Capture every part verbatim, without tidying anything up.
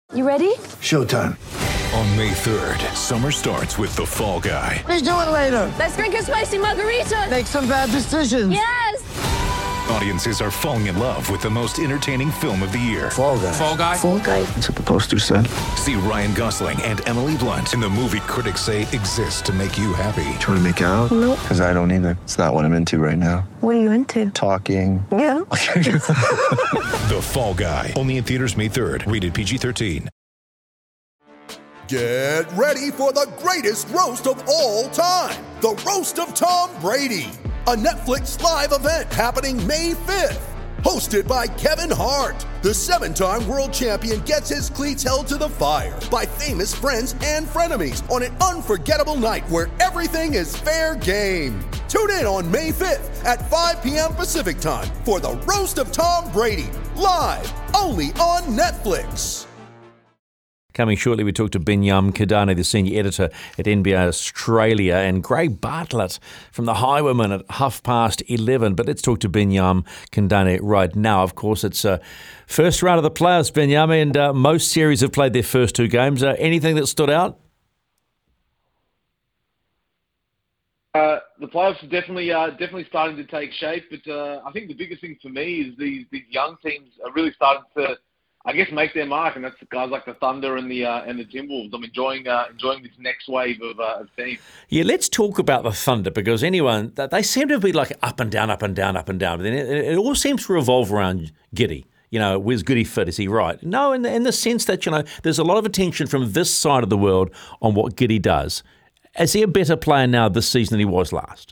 You ready? Showtime. On May third, summer starts with The Fall Guy. Let's do it later. Let's drink a spicy margarita. Make some bad decisions. Yes! Audiences are falling in love with the most entertaining film of the year. Fall Guy. Fall Guy? Fall Guy. That's what the poster said. See Ryan Gosling and Emily Blunt in the movie critics say exists to make you happy. Trying to make it out? Nope. Because I don't either. It's not what I'm into right now. What are you into? Talking. Yeah. The Fall Guy. Only in theaters May third. Rated P G thirteen. Get ready for the greatest roast of all time. The Roast of Tom Brady. A Netflix live event happening May fifth. Hosted by Kevin Hart. The seven-time world champion gets his cleats held to the fire by famous friends and frenemies on an unforgettable night where everything is fair game. Tune in on May fifth at five p.m. Pacific time for the Roast of Tom Brady. Live only on Netflix. Coming shortly, we talk to Binyam Kidane, the senior editor at N B A Australia, and Greg Bartlett from the Highwayman at half past eleven. But let's talk to Binyam Kidane right now. Of course, it's uh, first round of the playoffs, Binyam, and uh, most series have played their first two games. Uh, anything that stood out? Uh, the playoffs are definitely uh, definitely starting to take shape, but uh, I think the biggest thing for me is these these young teams are really starting to, I guess, make their mark, and that's guys like the Thunder and the uh, and the Timberwolves. I'm enjoying uh, enjoying this next wave of, uh, of teams. Yeah, let's talk about the Thunder, because anyone they seem to be like up and down, up and down, up and down. But then it, it all seems to revolve around Giddey. You know, where's Giddey fit? Is he right? No, in the, in the sense that, you know, there's a lot of attention from this side of the world on what Giddey does. Is he a better player now this season than he was last?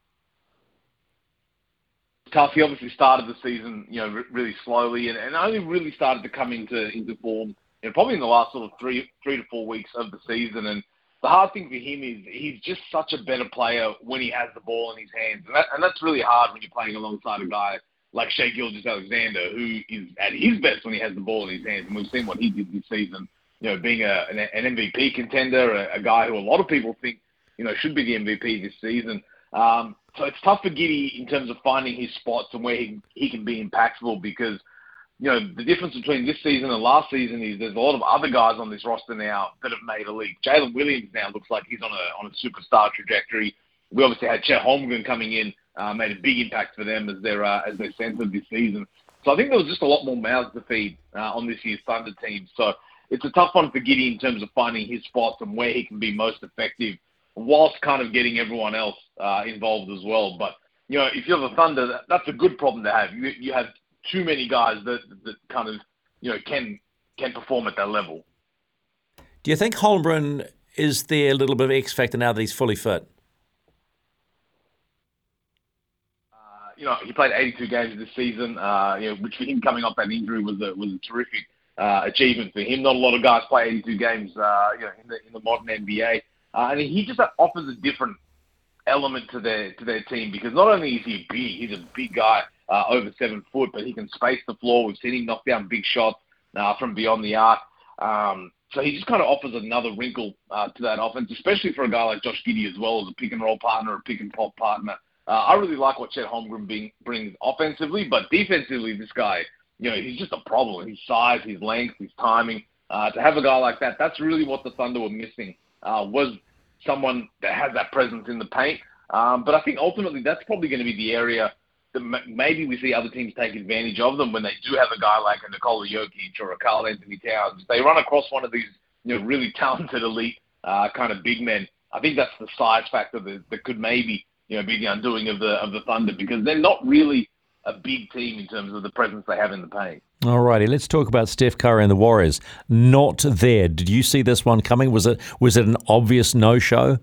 Tough. He obviously started the season, you know, really slowly, and, and only really started to come into into form, you know, probably in the last sort of three three to four weeks of the season. And the hard thing for him is he's just such a better player when he has the ball in his hands, and, that, and that's really hard when you're playing alongside a guy like Shai Gilgeous-Alexander, who is at his best when he has the ball in his hands. And we've seen what he did this season, you know, being a, an, an M V P contender, a, a guy who a lot of people think, you know, should be the M V P this season. Um, so it's tough for Giddey in terms of finding his spots and where he, he can be impactful, because, you know, the difference between this season and last season is there's a lot of other guys on this roster now that have made a leap. Jalen Williams now looks like he's on a on a superstar trajectory. We obviously had Chet Holmgren coming in, uh, made a big impact for them as their uh, as their center this season. So I think there was just a lot more mouths to feed uh, on this year's Thunder team. So it's a tough one for Giddey in terms of finding his spots and where he can be most effective, whilst kind of getting everyone else uh, involved as well. But, you know, if you're the Thunder, that, that's a good problem to have. You you have too many guys that that kind of, you know, can can perform at that level. Do you think Holmgren is there a little bit of X factor now that he's fully fit? Uh, you know, he played eighty-two games this season, uh, you know, which for him coming off that injury was a was a terrific uh, achievement for him. Not a lot of guys play eighty-two games, uh, you know, in the in the modern N B A. Uh, and he just offers a different element to their to their team, because not only is he big, he's a big guy, uh, over seven foot, but he can space the floor. We've seen him knock down big shots uh, from beyond the arc. Um, so he just kind of offers another wrinkle uh, to that offense, especially for a guy like Josh Giddey as well, as a pick and roll partner, a pick and pop partner. Uh, I really like what Chet Holmgren being, brings offensively, but defensively, this guy, you know, he's just a problem. His size, his length, his timing. Uh, to have a guy like that, that's really what the Thunder were missing. Uh, was someone that has that presence in the paint. Um, but I think ultimately that's probably going to be the area that m- maybe we see other teams take advantage of them when they do have a guy like a Nikola Jokic or a Karl Anthony Towns. If they run across one of these, you know, really talented elite uh, kind of big men, I think that's the size factor that, that could maybe, you know, be the undoing of the of the Thunder, because they're not really a big team in terms of the presence they have in the paint. All righty, let's talk about Steph Curry and the Warriors. Not there. Did you see this one coming? Was it was it an obvious no-show?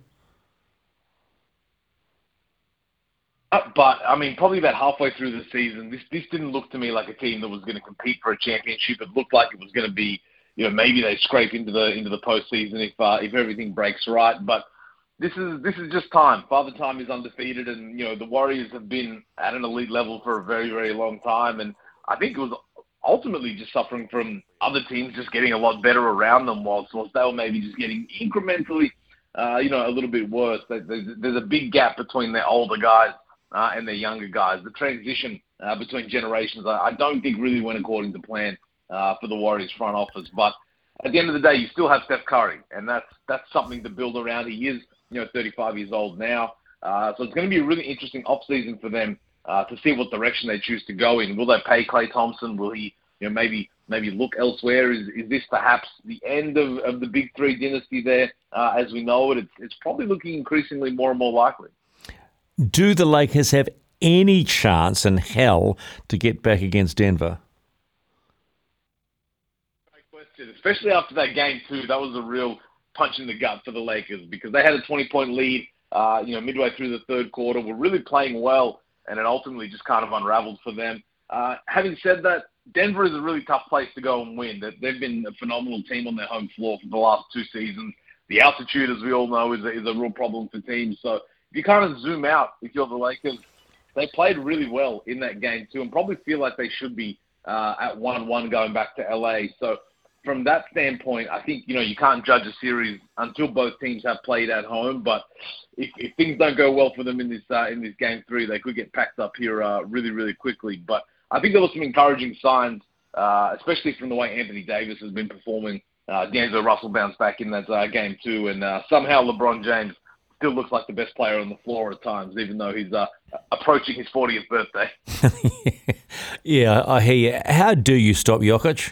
Uh, but, I mean, probably about halfway through the season, this this didn't look to me like a team that was going to compete for a championship. It looked like it was going to be, you know, maybe they scrape into the into the postseason if uh, if everything breaks right. But this is this is just time. Father Time is undefeated, and, you know, the Warriors have been at an elite level for a very, very long time. And I think it was ultimately just suffering from other teams just getting a lot better around them, whilst, whilst they were maybe just getting incrementally, uh, you know, a little bit worse. There's, there's a big gap between their older guys uh, and their younger guys. The transition uh, between generations, I, I don't think really went according to plan uh, for the Warriors front office. But at the end of the day, you still have Steph Curry, and that's that's something to build around. He is, you know, thirty-five years old now, uh, so it's going to be a really interesting offseason for them uh, to see what direction they choose to go in. Will they pay Klay Thompson? Will he, you know, maybe maybe look elsewhere? Is is this perhaps the end of, of the Big Three dynasty there uh, as we know it? It's, it's probably looking increasingly more and more likely. Do the Lakers have any chance in hell to get back against Denver? Great question, especially after that game two. That was a real punch in the gut for the Lakers because they had a twenty-point lead, uh, you know, midway through the third quarter. Were really playing well, and it ultimately just kind of unraveled for them. Uh, having said that, Denver is a really tough place to go and win. They've been a phenomenal team on their home floor for the last two seasons. The altitude, as we all know, is a, is a real problem for teams. So if you kind of zoom out, if you're the Lakers, they played really well in that game too and probably feel like they should be uh, at one one going back to L A. So from that standpoint, I think, you know, you can't judge a series until both teams have played at home. But if, if things don't go well for them in this uh, in this game three, they could get packed up here uh, really, really quickly. But I think there were some encouraging signs, uh, especially from the way Anthony Davis has been performing. Uh, D'Angelo Russell bounced back in that uh, game too, and uh, somehow LeBron James still looks like the best player on the floor at times, even though he's uh, approaching his fortieth birthday. Yeah, I hear you. How do you stop Jokic?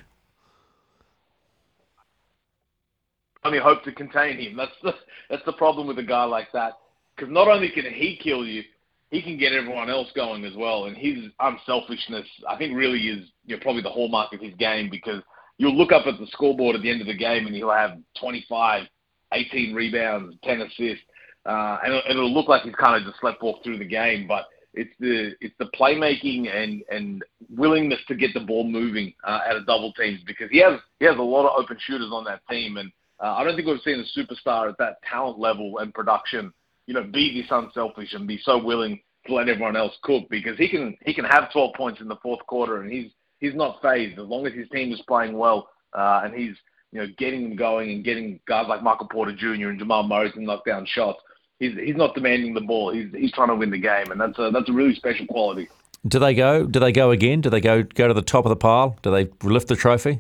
Only hope to contain him. That's the that's the problem with a guy like that, because not only can he kill you, he can get everyone else going as well. And his unselfishness, I think, really is, you know, probably the hallmark of his game, because you'll look up at the scoreboard at the end of the game and he'll have twenty-five, eighteen rebounds, ten assists, uh, and it'll, it'll look like he's kind of just sleepwalked through the game. But it's the it's the playmaking and, and willingness to get the ball moving uh, out of double teams, because he has he has a lot of open shooters on that team, and uh, I don't think we've seen a superstar at that talent level and production, you know, be this unselfish and be so willing to let everyone else cook, because he can he can have twelve points in the fourth quarter and he's he's not fazed as long as his team is playing well, uh, and he's, you know, getting them going and getting guys like Michael Porter Junior and Jamal Murray to knock down shots. He's he's not demanding the ball. He's he's trying to win the game, and that's a that's a really special quality. Do they go? Do they go again? Do they go go to the top of the pile? Do they lift the trophy?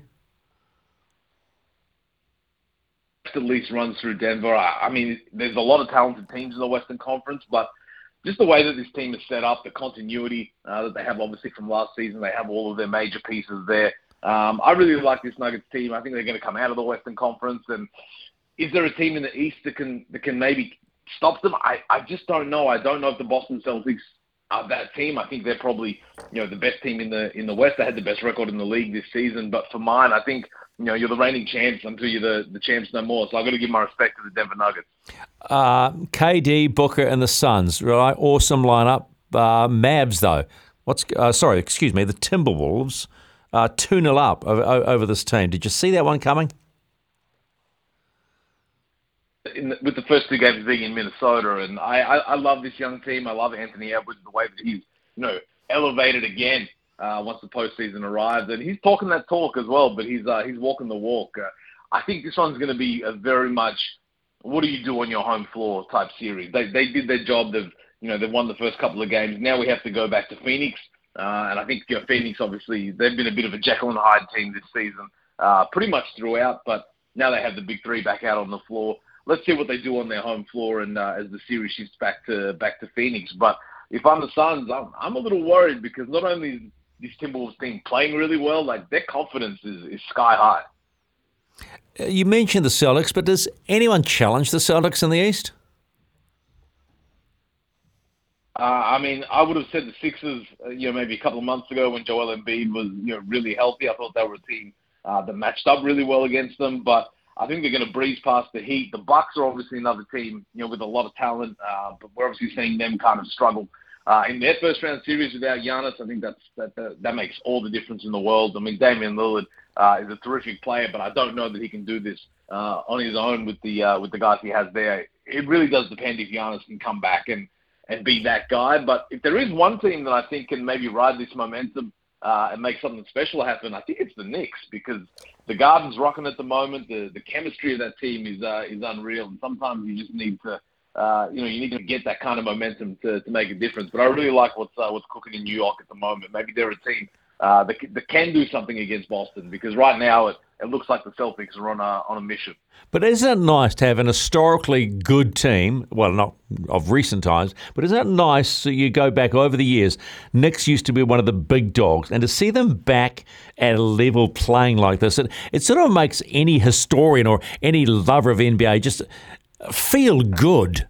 At least runs through Denver. I, I mean, there's a lot of talented teams in the Western Conference, but just the way that this team is set up, the continuity uh, that they have obviously from last season, they have all of their major pieces there. Um, I really like this Nuggets team. I think they're going to come out of the Western Conference. And is there a team in the East that can that can maybe stop them? I, I just don't know. I don't know if the Boston Celtics are that team. I think they're probably, you know, the best team in the in the West. They had the best record in the league this season. But for mine, I think, you know, you're the reigning champs until you're the, the champs no more. So I've got to give my respect to the Denver Nuggets. Uh, K D, Booker, and the Suns, right? Awesome lineup. Uh, Mavs, though. What's uh, sorry, excuse me, the Timberwolves uh, two nil up over, over this team. Did you see that one coming? In the, with the first two games being in Minnesota, and I, I, I love this young team. I love Anthony Edwards, the way that he's, you know, elevated again uh, once the postseason arrives, and he's talking that talk as well. But he's uh, he's walking the walk. Uh, I think this one's going to be a very much what do you do on your home floor type series. They they did their job. They've you know they've won the first couple of games. Now we have to go back to Phoenix, uh, and I think, you know, Phoenix obviously they've been a bit of a Jekyll and Hyde team this season, uh, pretty much throughout. But now they have the big three back out on the floor. Let's see what they do on their home floor, and uh, as the series shifts back to back to Phoenix. But if I'm the Suns, I'm, I'm a little worried, because not only is this Timberwolves team playing really well, like their confidence is, is sky high. You mentioned the Celtics, but does anyone challenge the Celtics in the East? Uh, I mean, I would have said the Sixers, uh, you know, maybe a couple of months ago when Joel Embiid was, you know, really healthy. I thought they were a team uh, that matched up really well against them, but I think they're going to breeze past the Heat. The Bucks are obviously another team, you know, with a lot of talent, uh, but we're obviously seeing them kind of struggle uh, in their first round series without Giannis. I think that's that, that that makes all the difference in the world. I mean, Damian Lillard uh, is a terrific player, but I don't know that he can do this uh, on his own with the uh, with the guys he has there. It really does depend if Giannis can come back and and be that guy. But if there is one team that I think can maybe ride this momentum Uh, and make something special happen, I think it's the Knicks, because the Garden's rocking at the moment. The the chemistry of that team is uh, is unreal, and sometimes you just need to, uh, you know, you need to get that kind of momentum to, to make a difference. But I really like what's uh, what's cooking in New York at the moment. Maybe they're a team uh, that, that can do something against Boston, because right now it, it looks like the Celtics are on a, on a mission. But isn't it nice to have an historically good team? Well, not of recent times, but isn't it nice that you go back over the years? Knicks used to be one of the big dogs, and to see them back at a level playing like this, it, it sort of makes any historian or any lover of N B A just feel good.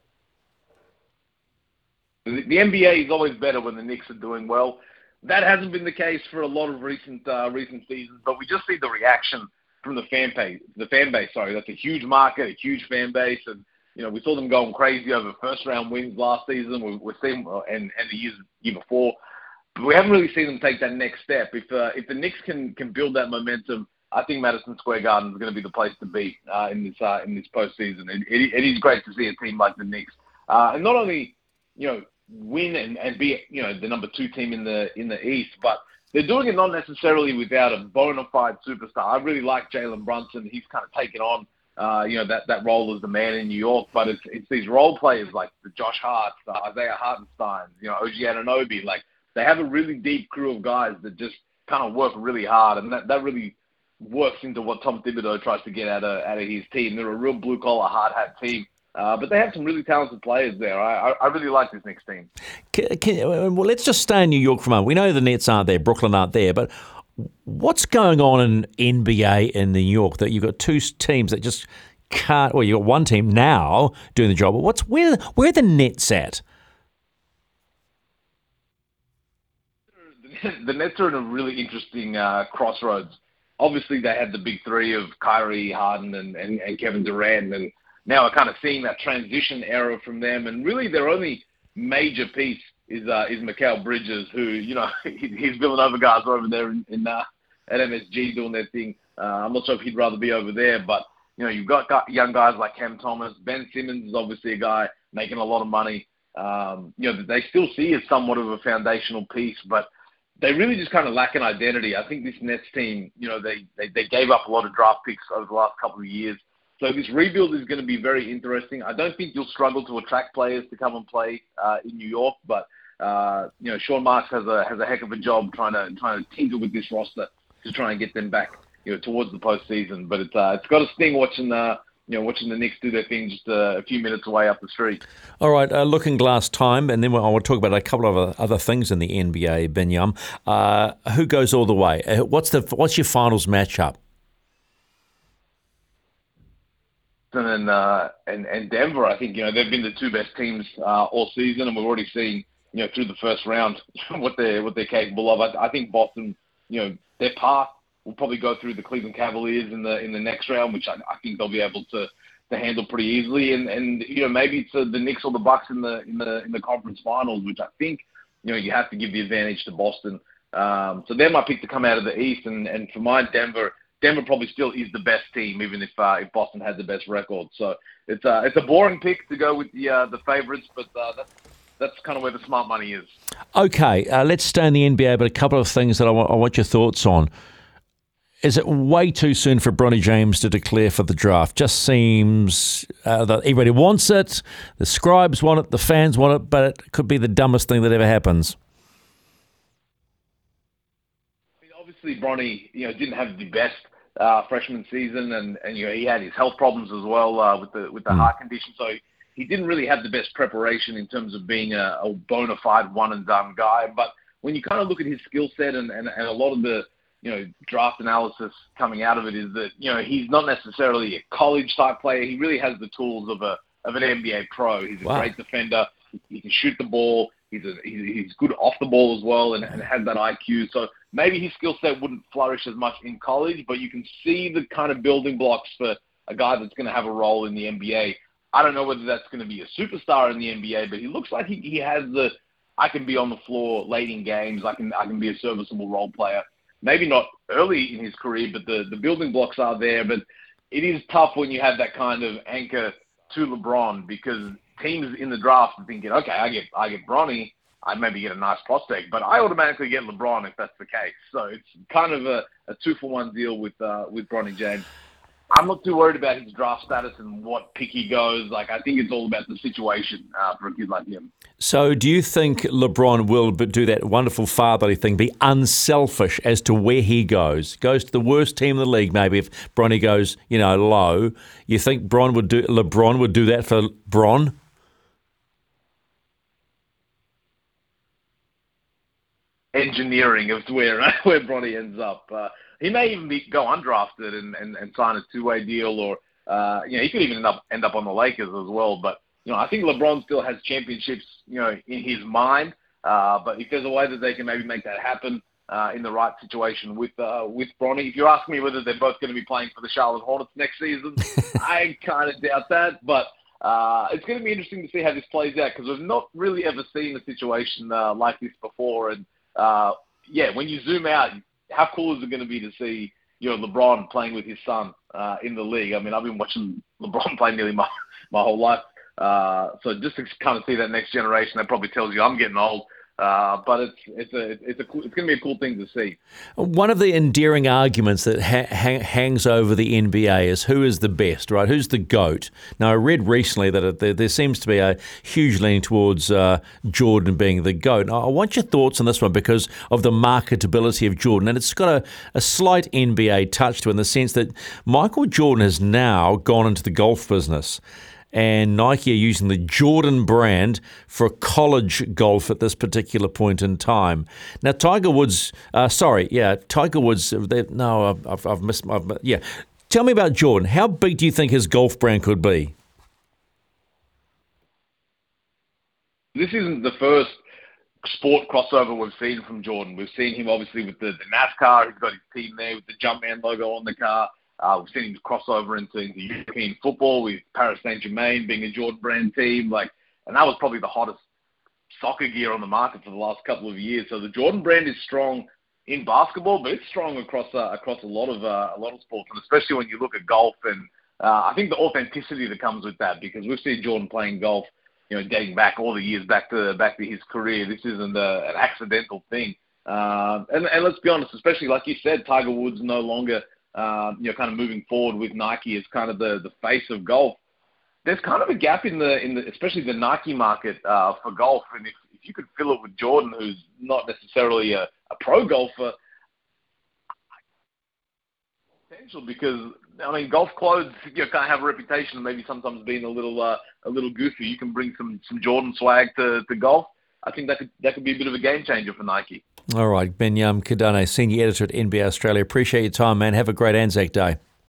The, the N B A is always better when the Knicks are doing well. That hasn't been the case for a lot of recent uh, recent seasons, but we just see the reaction from the fan base. The fan base, sorry, that's a huge market, a huge fan base, and you know we saw them going crazy over first round wins last season. We, we're seeing and and the years year before, but we haven't really seen them take that next step. If uh, if the Knicks can can build that momentum, I think Madison Square Garden is going to be the place to be uh, in this uh, in this postseason. It, it, it is great to see a team like the Knicks, uh, and not only you know win and, and be you know the number two team in the in the East, but they're doing it not necessarily without a bona fide superstar. I really like Jalen Brunson. He's kind of taken on, uh, you know, that, that role as the man in New York. But it's it's these role players like the Josh Hart, the Isaiah Hartenstein, you know, O G Anunoby. Like they have a really deep crew of guys that just kind of work really hard, and that, that really works into what Tom Thibodeau tries to get out of out of his team. They're a real blue collar, hard hat team. Uh, but they have some really talented players there. I, I, I really like this Knicks team. Can, can, well, let's just stay in New York for a moment. We know the Nets aren't there, Brooklyn aren't there, but what's going on in N B A in New York that you've got two teams that just can't? Well, you've got one team now doing the job, but what's where where are the Nets at? The Nets are in a really interesting uh, crossroads. Obviously, they had the big three of Kyrie, Harden, and, and, and Kevin Durant, and now we're kind of seeing that transition era from them, and really their only major piece is uh, is Mikal Bridges, who, you know, he's Villanova guys are over there in, in uh, at M S G doing their thing. Uh, I'm not sure if he'd rather be over there, but, you know, you've got young guys like Cam Thomas. Ben Simmons is obviously a guy making a lot of money. Um, you know, they still see as somewhat of a foundational piece, but they really just kind of lack an identity. I think this Nets team, you know, they, they, they gave up a lot of draft picks over the last couple of years. So this rebuild is going to be very interesting. I don't think you'll struggle to attract players to come and play uh, in New York, but uh, you know Sean Marks has a has a heck of a job trying to trying to tinker with this roster to try and get them back, you know, towards the postseason. But it's uh, it's got a sting watching the you know watching the Knicks do their thing just uh, a few minutes away up the street. All right, uh, looking glass time, and then I want to talk about a couple of other, other things in the N B A. Binyam, uh, who goes all the way? Uh, what's the what's your finals matchup? And, uh, and and Denver, I think, you know, they've been the two best teams uh, all season, and we've already seen, you know, through the first round what they're what they're capable of. I, I think Boston, you know, their path will probably go through the Cleveland Cavaliers in the in the next round, which I, I think they'll be able to, to handle pretty easily. And, and you know, maybe it's uh, the Knicks or the Bucks in the in the in the conference finals, which I think, you know, you have to give the advantage to Boston. Um, so they're my pick to come out of the East, and and for mine, Denver. Denver probably still is the best team, even if uh, if Boston has the best record. So it's uh, it's a boring pick to go with the uh, the favourites, but uh, that's that's kind of where the smart money is. Okay, uh, let's stay in the N B A, but a couple of things that I want, I want your thoughts on. Is it way too soon for Bronny James to declare for the draft? Just seems uh, that everybody wants it, the scribes want it, the fans want it, but it could be the dumbest thing that ever happens. Obviously, Bronny, you know, didn't have the best uh, freshman season, and, and you know he had his health problems as well uh, with the with the mm. heart condition. So he didn't really have the best preparation in terms of being a, a bona fide one and done guy. But when you kind of look at his skill set and, and, and a lot of the you know draft analysis coming out of it is that you know he's not necessarily a college type player. He really has the tools of a of an N B A pro. He's a wow. great defender. He can shoot the ball. He's a, he's good off the ball as well, and, and has that I Q. So maybe his skill set wouldn't flourish as much in college, but you can see the kind of building blocks for a guy that's going to have a role in the N B A. I don't know whether that's going to be a superstar in the N B A, but he looks like he, he has the I can be on the floor late in games. I can I can be a serviceable role player. Maybe not early in his career, but the, the building blocks are there. But it is tough when you have that kind of anchor to LeBron, because teams in the draft are thinking, okay, I get I get Bronny, I maybe get a nice prospect, but I automatically get LeBron if that's the case. So it's kind of a, a two for one deal with uh, with Bronny James. I'm not too worried about his draft status and what pick he goes. Like, I think it's all about the situation uh, for a kid like him. So do you think LeBron will do that wonderful fatherly thing, be unselfish as to where he goes? Goes to the worst team in the league, maybe, if Bronny goes, you know, low. You think Bron would do, LeBron would do that for Bron? Engineering of where where Bronny ends up. Uh, he may even be, go undrafted and, and, and sign a two-way deal, or uh, you know, he could even end up end up on the Lakers as well. But you know, I think LeBron still has championships, you know, in his mind. Uh, but if there's a way that they can maybe make that happen uh, in the right situation with uh, with Bronny, if you ask me whether they're both going to be playing for the Charlotte Hornets next season, I kind of doubt that. But uh, it's going to be interesting to see how this plays out, because we've not really ever seen a situation uh, like this before. And Uh, yeah, when you zoom out, how cool is it going to be to see, you know, LeBron playing with his son uh, in the league? I mean, I've been watching LeBron play nearly my, my whole life. Uh, so just to kind of see that next generation, that probably tells you I'm getting old. Uh, but it's it's a it's a cool, it's going to be a cool thing to see. One of the endearing arguments that ha- ha- hangs over the N B A is who is the best, right? Who's the GOAT? Now, I read recently that it, there, there seems to be a huge lean towards uh, Jordan being the GOAT. I want your thoughts on this one because of the marketability of Jordan. And it's got a, a slight N B A touch to it in the sense that Michael Jordan has now gone into the golf business. And Nike are using the Jordan brand for college golf at this particular point in time. Now, Tiger Woods, uh, sorry, yeah, Tiger Woods, no, I've, I've missed my, yeah. Tell me about Jordan. How big do you think his golf brand could be? This isn't the first sport crossover we've seen from Jordan. We've seen him obviously with the, the NASCAR. He's got his team there with the Jumpman logo on the car. Uh, we've seen him cross over into, into European football with Paris Saint-Germain being a Jordan brand team. Like, and that was probably the hottest soccer gear on the market for the last couple of years. So the Jordan brand is strong in basketball, but it's strong across uh, across a lot of uh, a lot of sports, and especially when you look at golf. And uh, I think the authenticity that comes with that, because we've seen Jordan playing golf, you know, dating back all the years back to back to his career. This isn't a, an accidental thing. Uh, and, and let's be honest, especially like you said, Tiger Woods no longer. Uh, you know, kind of moving forward with Nike as kind of the, the face of golf. There's kind of a gap in the in the especially the Nike market uh, for golf, and if, if you could fill it with Jordan, who's not necessarily a, a pro golfer, potential, because I mean, golf clothes, you know, kind of have a reputation of maybe sometimes being a little uh, a little goofy. You can bring some some Jordan swag to, to golf. I think that could that could be a bit of a game changer for Nike. All right, Binyam Kidane, Senior Editor at N B A Australia. Appreciate your time, man. Have a great Anzac Day.